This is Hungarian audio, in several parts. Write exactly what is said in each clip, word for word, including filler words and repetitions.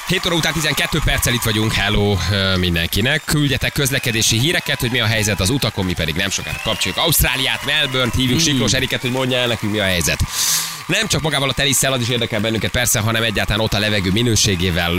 hét óra után tizenkét perccel itt vagyunk. Hello mindenkinek. Küldjetek közlekedési híreket, hogy mi a helyzet az utakon, mi pedig nem sokára kapcsoljuk Ausztráliát, Melbourne-t, hívjuk Siklós Eriket, hogy mondja el nekünk, mi a helyzet. Nem csak magával a tenisszel, az is érdekel bennünket persze, hanem egyáltalán ott a levegő minőségével,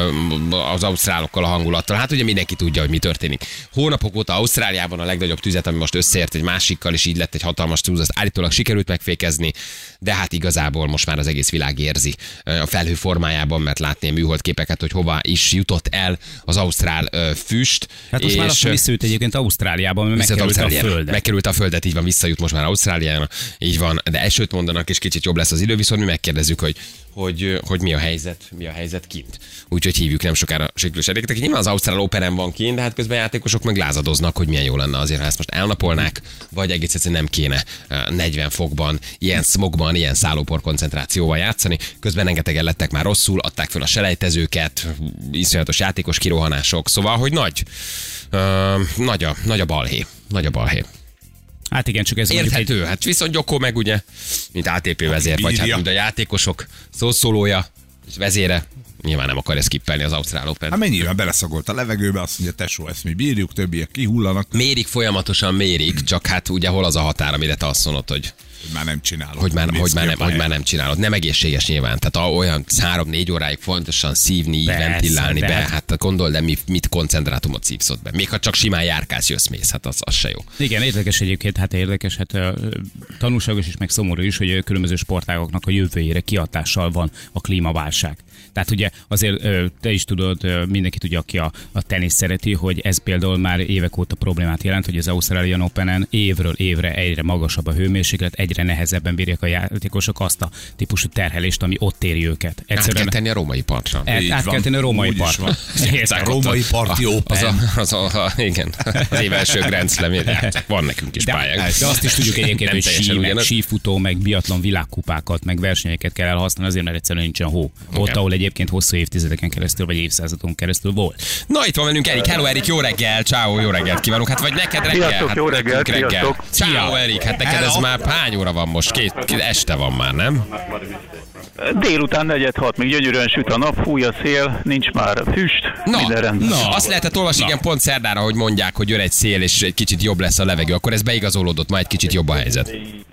az ausztrálokkal, a hangulattal. Hát ugye mindenki tudja, hogy mi történik. Hónapok óta Ausztráliában a legnagyobb tüzet, ami most összeért egy másikkal, és így lett egy hatalmas tűz, azt állítólag sikerült megfékezni, de hát igazából most már az egész világ érzi a felhő formájában, mert látni a műholdképeket, hogy hova is jutott el az ausztrál füst. Hát most és már azt visszajut egyébként Ausztráliában, mert megkerült a földet. Megkerült a földet, így van, visszajut most már Ausztráliára, így van, de esőt mondanak, és kicsit jobb lesz az idő, viszont mi megkérdezzük, hogy, hogy, hogy mi a helyzet, mi a helyzet kint. Úgyhogy hívjuk nem sokára Siklós Eriket, aki nyilván az Ausztrál Operen van kint, de hát közben játékosok meg lázadoznak, hogy milyen jó lenne azért, ha ezt most elnapolnák, vagy egész egyszerűen nem kéne negyven fokban, ilyen smogban, ilyen szállópor koncentrációval játszani. Közben rengetegen lettek már rosszul, adták fel a selejtezőket, iszonyatos játékos kirohanások, szóval, hogy nagy, uh, nagy, a, nagy a balhé, nagy a balhé. Hát igen, csak ez érthető, egy... hát viszont Gyokó meg ugye, mint á té pé vezér, vagy hát mint a játékosok szószólója és vezére, nyilván nem akarja skippelni az Ausztrál Open. Hát mennyivel beleszagolt a levegőbe, azt mondja, tesó, ezt mi bírjuk, többiek kihullanak. Mérik, folyamatosan mérik, csak hát ugye hol az a határ, amire te azt mondod, hogy hogy már nem csinálod. Hogy már, hogy már, nem, hogy már nem csinálod. Nem egészséges nyilván. Tehát olyan három-négy óráig fontosan szívni, persze, ventilálni be. be. Hát gondold, de mit, mit koncentrátumot szívsz ott be. Még ha csak simán járkálsz, jössz, mész, hát az, az se jó. Igen, érdekes egyébként, hát érdekes, hát tanulságos is, meg szomorú is, hogy különböző sportágoknak a jövőjére kihatással van a klímaválság. Tehát ugye azért te is tudod, mindenki tudja, aki a, a tenisz szereti, hogy ez például már évek óta problémát jelent, hogy az Australian Openen évről évre egyre magasabb a hőmérséklet, egyre nehezebben bírják a játékosok azt a típusú terhelést, ami ott éri őket. Egyszerűen át kell tenni a római partra. Át, át kell tenni a római partra. A római parti Open. Az a, az a, a, igen, az év első Grand Slam, van nekünk is pályánk. De azt is tudjuk egyébként, hogy sí, meg, sífutó, meg biatlon világkupákat, meg versenyeket kell elhasználni, azért, mert egyszerűen nincsen hó. Okay. Ott, ahol egyébként hosszú évtizedeken keresztül, vagy évszázadon keresztül volt. Na, itt van velünk Erik. Hello, Erik, jó reggel. Ciao, jó reggelt kívánok. Hát vagy neked reggel? Sziasztok, hát jó reggel, reggel. Ciao, Erik. Hát neked ez már hány óra van most? Két, két este van már, nem? Délután negyed hat, még gyönyörűen süt a nap, fúj a szél, nincs már füst, na, minden rendben. Na, azt lehetett olvasni, igen, pont szerdára, hogy mondják, hogy jön egy szél, és egy kicsit jobb lesz a levegő, akkor ez beigazolódott, ma egy kicsit jobb a helyzet.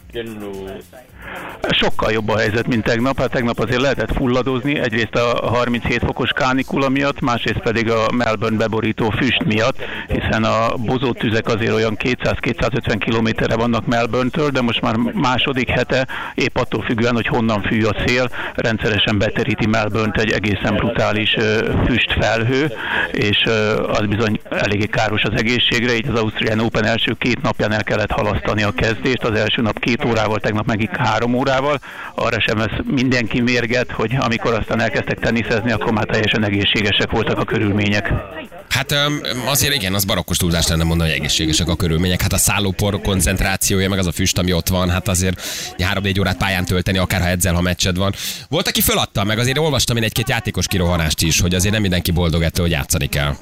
Sokkal jobb a helyzet, mint tegnap. Hát tegnap azért lehetett fulladozni, egyrészt a harminchét fokos kánikula miatt, másrészt pedig a Melbourne beborító füst miatt, hiszen a bozótüzek azért olyan kétszáz-kétszázötven kilométerre vannak Melbourne-től, de most már második hete, épp attól függően, hogy honnan fű a szél, rendszeresen beteríti Melbourne-t egy egészen brutális füstfelhő, és az bizony eléggé káros az egészségre, így az Australian Open első két napján el kellett halasztani a kezdést, az első nap két órával, tegnap meg három órával, arra sem ez mindenki mérget, hogy amikor aztán elkezdtek teniszezni, akkor már teljesen egészségesek voltak a körülmények. Hát azért igen, az barokkos túlzás lenne mondani, hogy egészségesek a körülmények. Hát a szállópor koncentrációja, meg az a füst, ami ott van, hát azért három-négy órát pályán tölteni, akár ha edzel, ha meccsed van. Volt, aki föladta, meg azért olvastam én egy-két játékos kirohanást is, hogy azért nem mindenki boldog ettől, hogy játszani kell.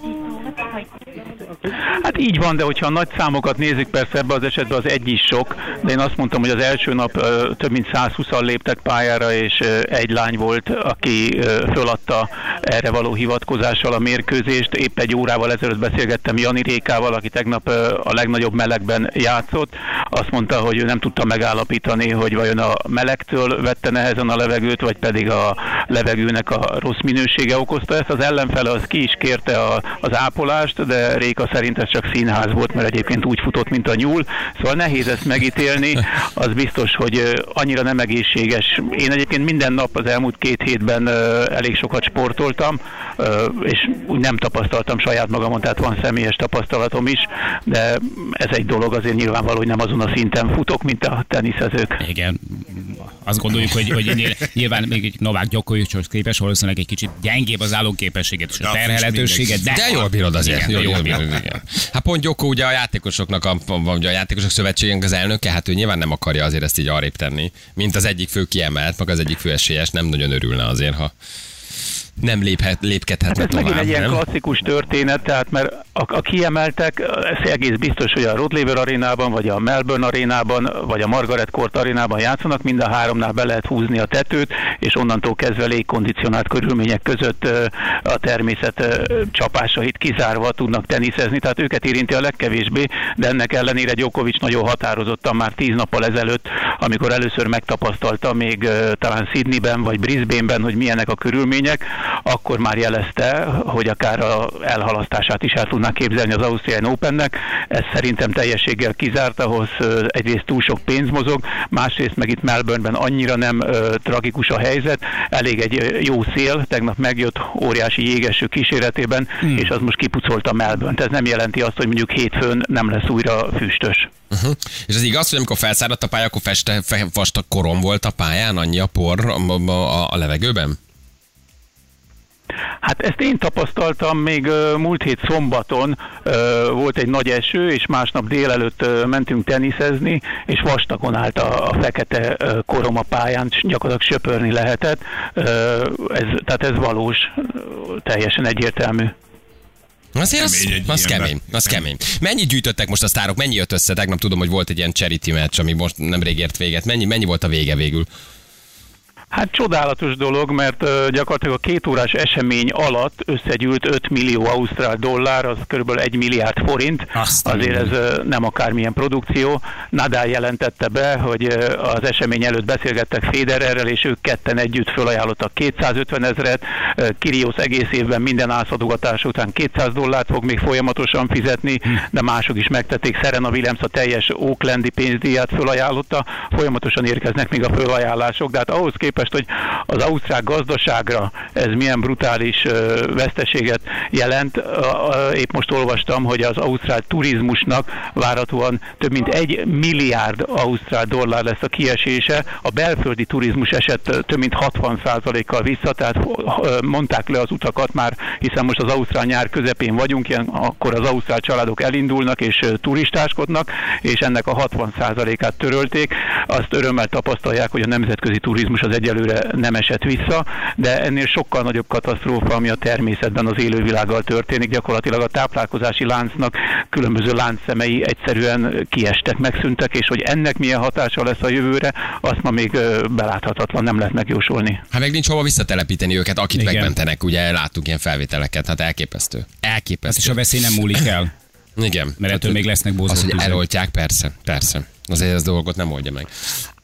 Hát így van, de hogyha a nagy számokat nézzük, persze ebben az esetben az egy is sok, de én azt mondtam, hogy az első nap ö, több mint százhúszan léptek pályára, és ö, egy lány volt, aki ö, föladta erre való hivatkozással a mérkőzést. Épp egy órával ezelőtt beszélgettem Jani Rékával, aki tegnap ö, a legnagyobb melegben játszott. Azt mondta, hogy ő nem tudta megállapítani, hogy vajon a melegtől vette nehezen a levegőt, vagy pedig a levegőnek a rossz minősége okozta ezt. Az ellenfele az ki is kérte a, az ápolást, de Réka szerint ez csak színház volt, mert egyébként úgy futott, mint a nyúl. Szóval nehéz ezt megítélni. Az biztos, hogy annyira nem egészséges. Én egyébként minden nap az elmúlt két hétben elég sokat sportoltam, és úgy nem tapasztaltam saját magamon, tehát van személyes tapasztalatom is, de ez egy dolog, azért nyilvánvaló, hogy nem azon a szinten futok, mint a teniszezők. Igen. Azt gondoljuk, hogy, hogy nyilván még egy Novák Djokovichoz képes, valószínűleg egy kicsit gyengébb az állóképességet és a terhelhetőséget, de, de jól bírod azért. Igen, jól, jól bírod, bírod. igen. Hát pont Gyokó ugye a játékosoknak, a, a játékosok szövetségének az elnöke, hát ő nyilván nem akarja azért ezt így arrébb tenni, mint az egyik fő kiemelt, meg az egyik fő esélyes, nem nagyon örülne azért, ha nem léphet, lépkedhetne hát ez tovább, megint egy nem? ilyen klasszikus történet, tehát mert a, a kiemeltek, ez egész biztos, hogy a Rod Laver arénában, vagy a Melbourne arénában, vagy a Margaret Court arénában játszanak, mind a háromnál be lehet húzni a tetőt, és onnantól kezdve légkondicionált körülmények között a természet csapásait kizárva tudnak teniszezni, tehát őket érinti a legkevésbé, de ennek ellenére Djokovic nagyon határozottan már tíz nappal ezelőtt, amikor először megtapasztalta még talán Sydneyben vagy Brisbaneben, hogy milyenek a körülmények, akkor már jelezte, hogy akár a elhalasztását is el tudná képzelni az Australian Opennek. Ez szerintem teljességgel kizárt, ahhoz egyrészt túl sok pénz mozog, másrészt meg itt Melbourneben annyira nem ö, tragikus a helyzet, elég egy jó szél, tegnap megjött óriási jégeső kíséretében, hmm. és az most kipucolta Melbourne. Ez nem jelenti azt, hogy mondjuk hétfőn nem lesz újra füstös. Uh-huh. És az igaz, hogy amikor felszáradt a pálya, akkor feste, fe, vastag korom volt a pályán, annyi a por a, a, a levegőben? Hát ezt én tapasztaltam még uh, múlt hét szombaton, uh, volt egy nagy eső, és másnap délelőtt uh, mentünk teniszezni, és vastagon állt a, a fekete uh, korom a pályán, gyakorlatilag söpörni lehetett. Uh, ez, tehát ez valós, uh, teljesen egyértelmű. Azért az, kemény, az kemény, az kemény. Mennyit gyűjtöttek most a sztárok, mennyi jött össze? Tegnap tudom, hogy volt egy ilyen charity match, ami most nemrég ért véget. Mennyi, mennyi volt a vége végül? Hát csodálatos dolog, mert uh, gyakorlatilag a két órás esemény alatt összegyűlt öt millió ausztrál dollár, az körülbelül egy milliárd forint. Azt Azért ez uh, nem akármilyen produkció. Nadal jelentette be, hogy uh, az esemény előtt beszélgettek Federerrel, és ők ketten együtt felajánlottak kétszázötven ezret. Uh, Kyrgios egész évben minden ászadogatás után kétszáz dollárt fog még folyamatosan fizetni, de mások is megtették. Serena Williams a teljes Oaklandi pénzdíját felajánlotta. Folyamatosan érkeznek még a felajánlások, de hát ahhoz képest, hogy az ausztrál gazdaságra ez milyen brutális veszteséget jelent. Épp most olvastam, hogy az ausztrál turizmusnak várhatóan több mint egy milliárd ausztrál dollár lesz a kiesése. A belföldi turizmus esett több mint hatvan százalékkal vissza, tehát mondták le az utakat már, hiszen most az ausztrál nyár közepén vagyunk, ilyen, akkor az ausztrál családok elindulnak és turistáskodnak, és ennek a hatvan százalékát törölték. Azt örömmel tapasztalják, hogy a nemzetközi turizmus az egyelőre nem esett vissza, de ennél sokkal nagyobb katasztrófa, ami a természetben az élővilággal történik. Gyakorlatilag a táplálkozási láncnak különböző láncszemei egyszerűen kiestek, megszűntek, és hogy ennek milyen hatása lesz a jövőre, azt ma még beláthatatlan, nem lehet megjósolni. Hát meg nincs hova visszatelepíteni őket, akit Igen. megmentenek, ugye láttuk ilyen felvételeket, hát elképesztő. Elképesztő. Hát és a veszély nem múlik el. Igen. Mert ettől még lesznek bozók. Az, hogy tüzek. eloltják, persze, persze. Azért ez dolgot nem oldja meg.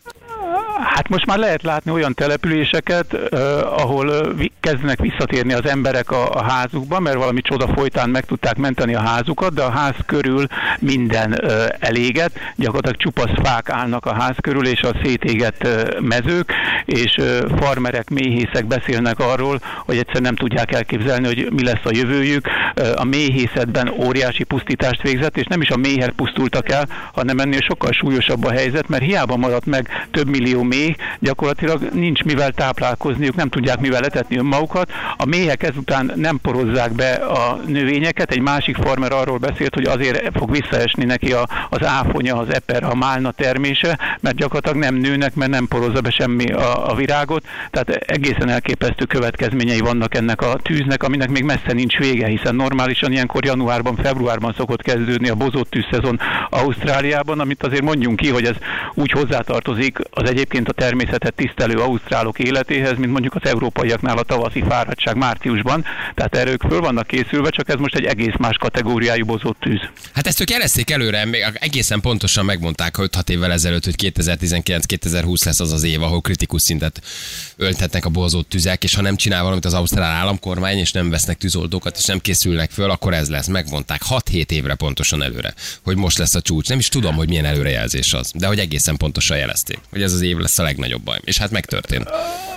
Hát most már lehet látni olyan településeket, uh, ahol uh, kezdenek visszatérni az emberek a, a házukba, mert valami csoda folytán meg tudták menteni a házukat, de a ház körül minden uh, eléget, gyakorlatilag csupasz fák állnak a ház körül, és a szétégett uh, mezők, és uh, farmerek, méhészek beszélnek arról, hogy egyszer nem tudják elképzelni, hogy mi lesz a jövőjük. Uh, a méhészetben óriási pusztítást végzett, és nem is a méhek pusztultak el, hanem ennél sokkal súlyosabb a helyzet, mert hiába maradt meg több millió méh, gyakorlatilag nincs mivel táplálkozniuk, nem tudják mivel etetni önmagukat. A méhek ezután nem porozzák be a növényeket. Egy másik farmer arról beszélt, hogy azért fog visszaesni neki a, az áfonya, az eper, a málna termése, mert gyakorlatilag nem nőnek, mert nem porozza be semmi a, a virágot. Tehát egészen elképesztő következményei vannak ennek a tűznek, aminek még messze nincs vége, hiszen normálisan ilyenkor januárban, februárban szokott kezdődni a bozott tűzszezon Ausztráliában, amit azért mondjunk ki, hogy ez úgy hozzátartozik az egyébként a természetet tisztelő ausztrálok életéhez, mint mondjuk az európaiaknál a tavaszi fáradtság márciusban. Tehát erre ők föl vannak készülve, csak ez most egy egész más kategóriájú bozott tűz. Hát ezt ők jelezték előre, még egészen pontosan megmondták öt-hat évvel ezelőtt, hogy kétezer-tizenkilenc kétezer-húsz lesz az az év, ahol kritikus szintet ölthetnek a bozott tüzek, és ha nem csinál valamit az ausztrál államkormány, és nem vesznek tűzoldókat, és nem készülnek föl, akkor ez lesz. Megmondták hat-hét évre pontosan előre, hogy most lesz a csúcs. Nem is tudom, hogy milyen előrejelzés az, de hogy egészen pontosan jelezték, hogy ez az év lesz a legnagyobb baj. És hát megtörtént.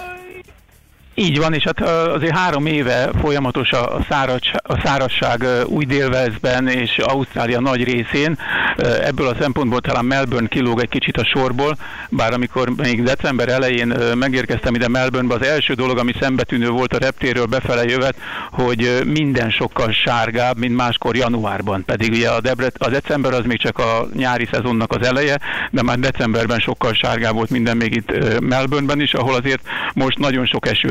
Így van, és hát azért három éve folyamatos a, száraz, a szárazság új Dél-Walesben és Ausztrália nagy részén. Ebből a szempontból talán Melbourne kilóg egy kicsit a sorból, bár amikor még december elején megérkeztem ide Melbournebe, az első dolog, ami szembetűnő volt a reptérről befele jövet, hogy minden sokkal sárgább, mint máskor januárban. Pedig ugye a, Debret, a december az még csak a nyári szezonnak az eleje, de már decemberben sokkal sárgább volt minden még itt Melbourneben is, ahol azért most nagyon sok eső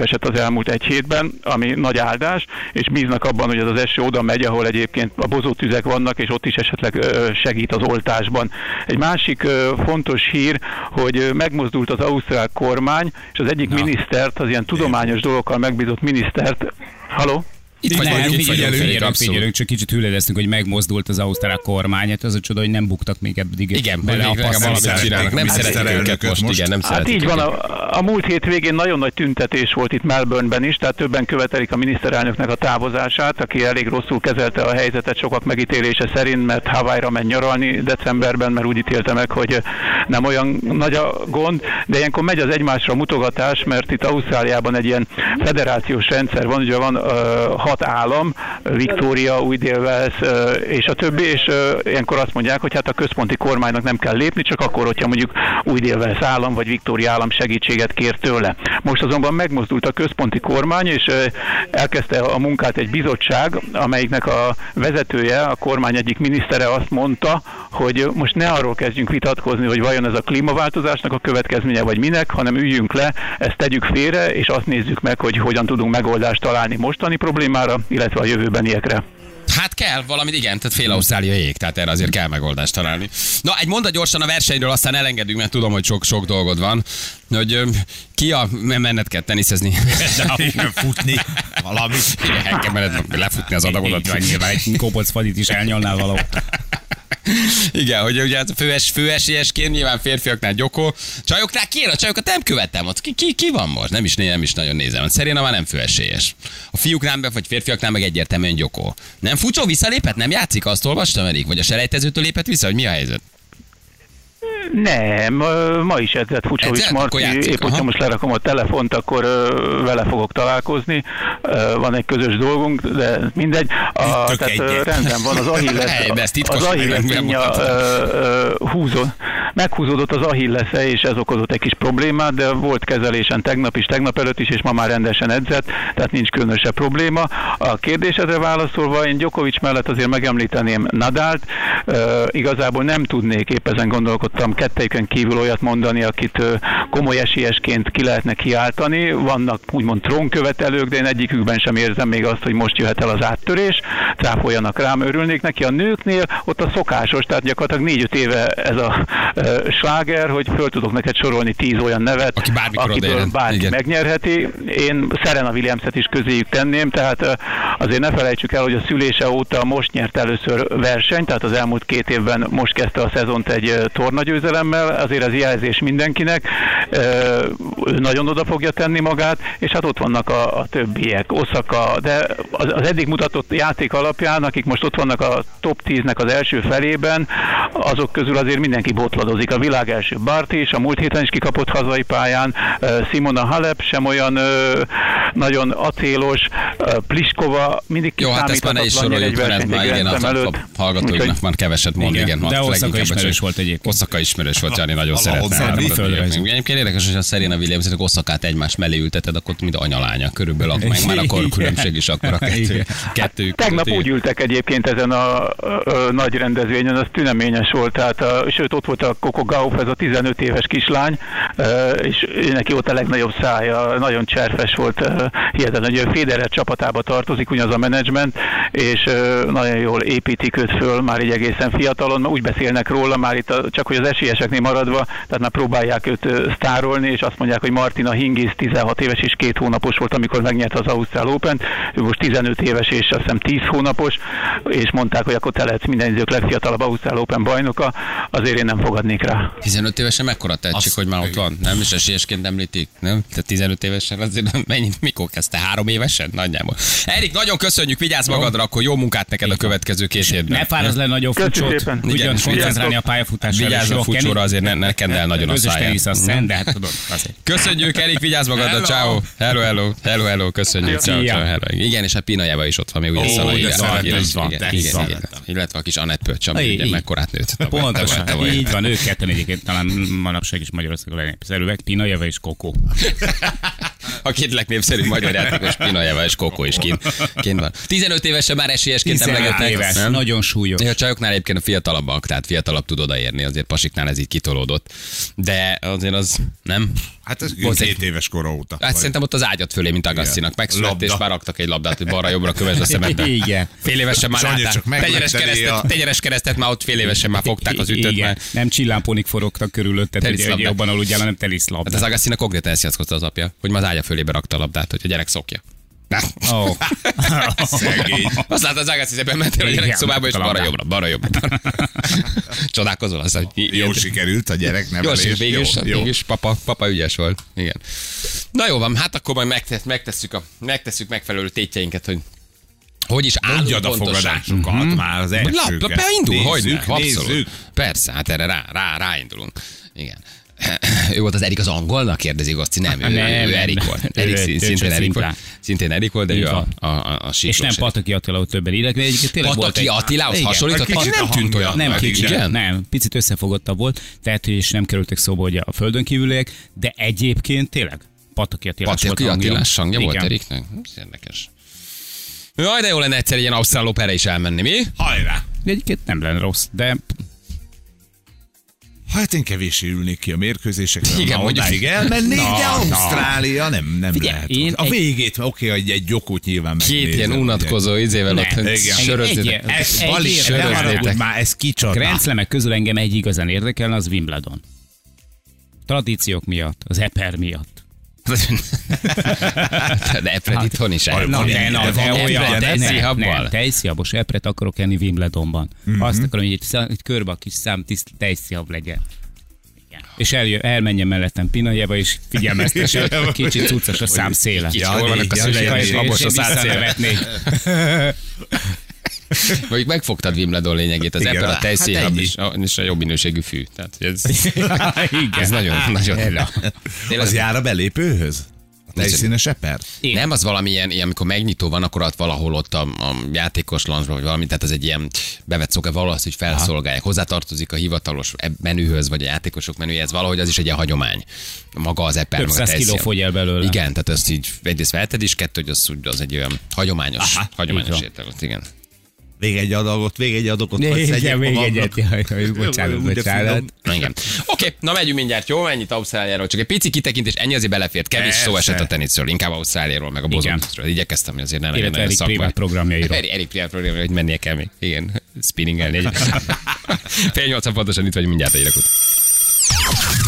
esett az elmúlt egy hétben, ami nagy áldás, és bíznak abban, hogy ez az eső oda megy, ahol egyébként a bozótüzek vannak, és ott is esetleg segít az oltásban. Egy másik fontos hír, hogy megmozdult az ausztrál kormány, és az egyik Na. minisztert, az ilyen tudományos dolgokkal megbízott minisztert, haló? Itt vagyunk, vagyunk, itt figyelünk, vagyunk, figyelünk, figyelünk, csak kicsit hüledeztünk, hogy megmozdult az ausztrál kormány, hát az a csoda, hogy nem buktak még eddig. Igen, bele a passzát csinálnak, nem szeretik őket most, most, igen, nem hát így van, a, a múlt hétvégén nagyon nagy tüntetés volt itt Melbourneben is, tehát többen követelik a miniszterelnöknek a távozását, aki elég rosszul kezelte a helyzetet sokak megítélése szerint, mert Hawaii-ra megy nyaralni decemberben, mert úgy ítélte meg, hogy nem olyan nagy a gond, de ilyenkor megy az egymásra mutogatás, mert itt Ausztráliában egy ilyen federációs rendszer van, ugye van uh, hat állam, Victoria, Új-Dél-Wales és a többi, és ilyenkor azt mondják, hogy hát a központi kormánynak nem kell lépni, csak akkor, hogyha mondjuk Új-Dél-Wales állam vagy Victoria állam segítséget kér tőle. Most azonban megmozdult a központi kormány, és elkezdte a munkát egy bizottság, amelyiknek a vezetője, a kormány egyik minisztere azt mondta, hogy most ne arról kezdjünk vitatkozni, hogy vajon ez a klímaváltozásnak a következménye vagy minek, hanem üljünk le, ezt tegyük félre, és azt nézzük meg, hogy hogyan tudunk megoldást találni mostani problémára, illetve a jövőbeniekre. Hát kell, valamit igen, tehát fél Ausztrália ég, tehát erre azért kell megoldást találni. Na, egy mondat gyorsan a versenyről, aztán elengedünk, mert tudom, hogy sok-sok dolgod van. Hogy ki a menned kell teniszezni? Futni valamit. Igen, kell menned lefutni az adagodat. Nyilván egy kopolc fadit is elnyalnál valahol. Igen, hogy ugye a főes, főesélyesként nyilván férfiaknál Gyoko. Csajoknál ki a csajokat nem követtem ott. Ki, ki, ki van most? Nem is, nem is nagyon nézem. Szeréna már nem főesélyes. A fiúknál vagy férfiaknál meg egyértelműen Gyoko. Nem Fucsó visszalépett? Nem játszik? Azt olvastam eddig? Vagy a selejtezőtől lépett vissza? Hogy mi a helyzet? Nem, ma is edzett Fucsovics Marci, épp hogyha most lerakom a telefont, akkor vele fogok találkozni. Van egy közös dolgunk, de mindegy. A, tehát rendben van, az Achilles, az Achilles húzó, meghúzódott az Achillesze, és ez okozott egy kis problémát, de volt kezelésen tegnap is, tegnap előtt is, és ma már rendesen edzett, tehát nincs különösebb probléma. A kérdésedre válaszolva, én Djokovic mellett azért megemlíteném Nadált. Igazából nem tudnék, épp ezen gondolkodtam, kettejükön kívül olyat mondani, akit komoly esélyesként ki lehetne kiáltani. Vannak úgymond trónkövetelők, de én egyikükben sem érzem még azt, hogy most jöhet el az áttörés. Cáfoljanak rám, örülnék neki. A nőknél ott a szokásos, tehát gyakorlatilag négy-öt éve ez a uh, sláger, hogy föl tudok neked sorolni tíz olyan nevet, Aki akiből bárki Igen. megnyerheti. Én Serena Williamset is közéjük tenném, tehát uh, azért ne felejtsük el, hogy a szülése óta most nyert először versenyt, tehát az elmúlt két évben most kezdte a szezont egy uh, tornagyőzelemmel, azért ez jelzés mindenkinek, ő nagyon oda fogja tenni magát, és hát ott vannak a, a többiek, Osaka, de az, az eddig mutatott játék alapján, akik most ott vannak a top tíznek az első felében, azok közül azért mindenki botladozik. A világ első Barty is, a múlt héten is kikapott hazai pályán, Simona Halep sem olyan nagyon acélos, Pliskova mindig kiszámíthatatlan nyer egy versenyt egy rendszem előtt. A hallgatóinknak úgy, már keveset mond, igen. igen de Osaka ismerős volt egyébként. Osaka ismerős volt, Jani nagyon szeretne. Egyébként érdekes, hogy a Serena Williamsnek Oszakát egymás mellé ülteted, akkor mint anyalánya körülbelül, meg már akkor különbség is akkor a kettő, kettőjük. Tegnap úgy ültek egyébként ezen a, a, a nagy rendezvényen, az tüneményes volt, tehát a, sőt ott volt a Coco Gauff, ez a tizenöt éves kislány, és neki ott a legnagyobb szája, nagyon cserfes volt, hihetetlen, hogy Federer csapatába tartozik, ugyanaz a menedzsment, és nagyon jól építik őt föl, már így egészen fiatalon, úgy beszélnek róla, már itt a, csak hogy az esélyeseknél maradva, tehát már próbálják őt sztárolni, és azt mondják, hogy Martina Hingis tizenhat éves és két hónapos volt, amikor megnyerte az Ausztrál Open, ő most tizenöt éves és azt hiszem tíz hónapos, és mondták, hogy akkor te lehetsz minden idők legfiatalabb Ausztrál Open bajnoka, azért én nem fogadnék rá. tizenöt évesen mekkora tettség, hogy már ott van? Nem is esélyesként említik, nem? Tehát tizenöt évesen azért mennyit, mikor kezdte? Három évesen? Nagyjából. Erik, nagyon köszönjük, vigyázz magadra, akkor jó munkát neked a következő két évben. Ne fáradj le nagyon Fucsót, ugyan koncentrálni a pályafutásra. Vigyázz a Fucsóra, azért ne, ne kend el nagyon a száját. De hát tudod, azért. Köszönjük, Erik, vigyázz magadra, ciao. Hello, hello, hello, hello, köszönjük, ciao, ciao, hello. Igen, és a Pinajeva is ott van, még ugye szalai. Illetve a kis Anett Pöcs, ami ugye mekkorát nőtt. Pontosan, így van, ők ketten egyébként talán manapság is Magyarországon legnépszerűek, Pinajeva és Kokó. A két legnépszerűbb magyar játékos Pinajeva és Kokó is kint, kint van. tizenöt évesen már esélyesként emlegetnek. éves, nagyon súlyos. A csajoknál egyébként a fiatalabbak, tehát fiatalabb tud odaérni, azért pasiknál ez így kitolódott. De azért az nem. Hát ez Volt két egy- éves kora óta. Hát szerintem ott az ágyat fölé, mint Agassinak. Megszületett, és Labda. már raktak egy labdát, hogy balra-jobbra kövesd a szemedbe. Igen. Fél évesen már Sanyi álltál. csak megveteli Tegyeres keresztet, a- tegyeres keresztet már ott fél évesen már fogták az ütőt. Igen. Már. Nem csillámponik forogtak körülötted, hogy Teliszlabdák. jobban aludjál, hanem Hát az teliszlabdák. Agassinak konkrétan ezt játszkodta az apja, hogy már az ágya fölébe rakta a labdát, hogy a gyerek szokja. Oh. Szegény. Azt látod, az Agassi szépen mentél a Igen, gyerek szobába, és a labdát. balra-jobbra, balra-jobbra. Csodálkozol, az, hogy Jó sikerült a gyerek Jó, nevelés. és végül is, jó, jó. végül is papa, papa ügyes volt. Igen. Na jó van, hát akkor majd megtesz, megtesszük, a, megtesszük megfelelő tétjeinket, hogy hogy is állunk Mondjad a pontosan. fogadásokat Mhm. már az Lap, elsőket. beindul, hogy ne, Nézzük, abszolút. nézzük. Persze, hát erre rá, rá, ráindulunk. Igen. Ő volt az Erik az angolnak, kérdezi Goszci, nem, ő, Nem, ő, ő nem. Erik volt. Erik Ő- szín- ő szintén csak Erik szimplán. volt. Szintén Erik volt, de Így ő a, van. a, a, a És síkos nem Erik. Pataki Attilához többen írek, de egyébként tényleg volt Pataki egy... Attilához Igen. hasonlított, Egy és kicsit nem a tűnt hangja. olyan. Nem, Pedig kicsit, igen. nem, picit összefogottabb volt, tehát hogy is nem kerültek szóba, hogy a földön kívüliek, de egyébként tényleg Pataki Attilás volt Pataki a hangja. Attilás hangja volt Igen. Eriknek? Ez érdekes. Jaj, de jó lenne egyszer ilyen ausztrál opera is elmenni, mi? Hajrá! De egyébként nem lenne rossz, de Hát én kevéssé ülnék ki a mérkőzésekre, Igen, Igen, mondjuk- odáig elmennék, Na, de na. Ausztrália nem, nem Figyelj, lehet. én A egy- végét, oké, hogy egy gyokót nyilván Két megnézem, ilyen ugye. unatkozó izével Ne, ott igen. sörözzétek. Egy- Ez Egy Bali, ér- ne söröznétek. haragudj már, ez kicsoda. Grand Slamek közül engem egy igazán érdekelne, az Wimbledon. Tradíciók miatt, az Eper miatt. De Epred itthon is el. Na, van de, ilyen, na, de de van olyan, ilyen, de nem, nem, tejszíhabbal? nem, tejszíhabos epret akarok enni Wimbledonban. Mhm. Azt akarom, hogy egy, szá- egy körbe a kis szám tiszt tejszíhab legyen. Igen. És eljö, elmenjen mellettem Pinajeva, és figyelmeztesse, hogy kicsit cuccos a szám széle. Kicsit Ja, hol vannak a ja, szüleim, ja, és ja, labos a És én szám széle. visszanevetnék. Mondjuk megfogtad Wimbledon lényegét, az Igen, Epred, a hát tejszínhab ennyi. és, a- és a jobb minőségű fű. Tehát ez, Igen. ez nagyon, nagyon. Ella. Tényleg, Az jár a belépőhöz? A tejszínes eper? Igen. nem az valamilyen, ilyen, amikor megnyitó van, akkor ott valahol ott a, a játékos lancsban, vagy valami, tehát ez egy ilyen bevett szokás, valahogy, hogy felszolgálják. Hozzátartozik a hivatalos menühöz, vagy a játékosok menüjéhez, valahogy az is egy ilyen hagyomány. Maga az eper, Több meg a száz kiló tejszín. fogy el belőle. Igen, tehát ezt így egyrészt veheted is, kettő, hogy az, úgy- az egy olyan hagyományos, Aha, hagyományos így van. étel. Igen. Még egy adagot, még egy adagot, vagy Igen, szedjek még magamnak. egyet, jaj, jaj, bocsánat, Ugye bocsánat. finom. Na igen. Oké, na megyünk mindjárt, jó? Ennyit Ausztráliáról. Csak egy pici kitekintés, ennyi azért belefért. Kevés szó Persze. esett a teniszről, inkább Ausztráliáról, meg a Igen. bozóteniszről. Igyekeztem, hogy azért ne legyen Illetve nagyon Erik szakmai. privát programjairól. Eri- Erik privát programjairól, hogy mennie kell még. Igen, spinningelni. Fél nyolcan pontosan itt vagyunk mindjárt a hírek után.